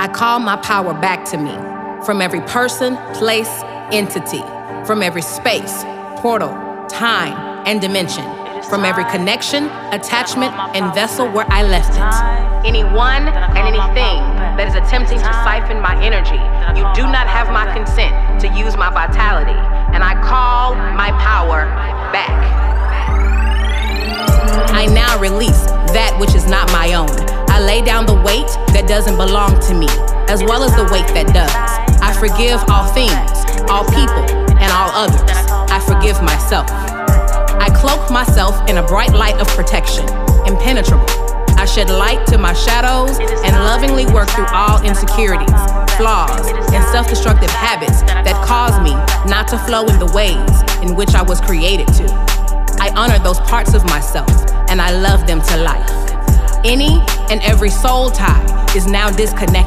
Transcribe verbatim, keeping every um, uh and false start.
I call my power back to me from every person, place, entity, from every space, portal, time, and dimension, from every connection, attachment, and vessel where I left it. Anyone and anything that is attempting to siphon my energy, you do not have my consent to use my vitality, and I call my power back. I now release that which is not my own. I lay down the weight that doesn't belong to me, as well as the weight that does. I forgive all things, all people, and all others. I forgive myself. I cloak myself in a bright light of protection, impenetrable. I shed light to my shadows and lovingly work through all insecurities, flaws, and self-destructive habits that cause me not to flow in the ways in which I was created to. I honor those parts of myself, and I love them to life. Any and every soul tie is now disconnected.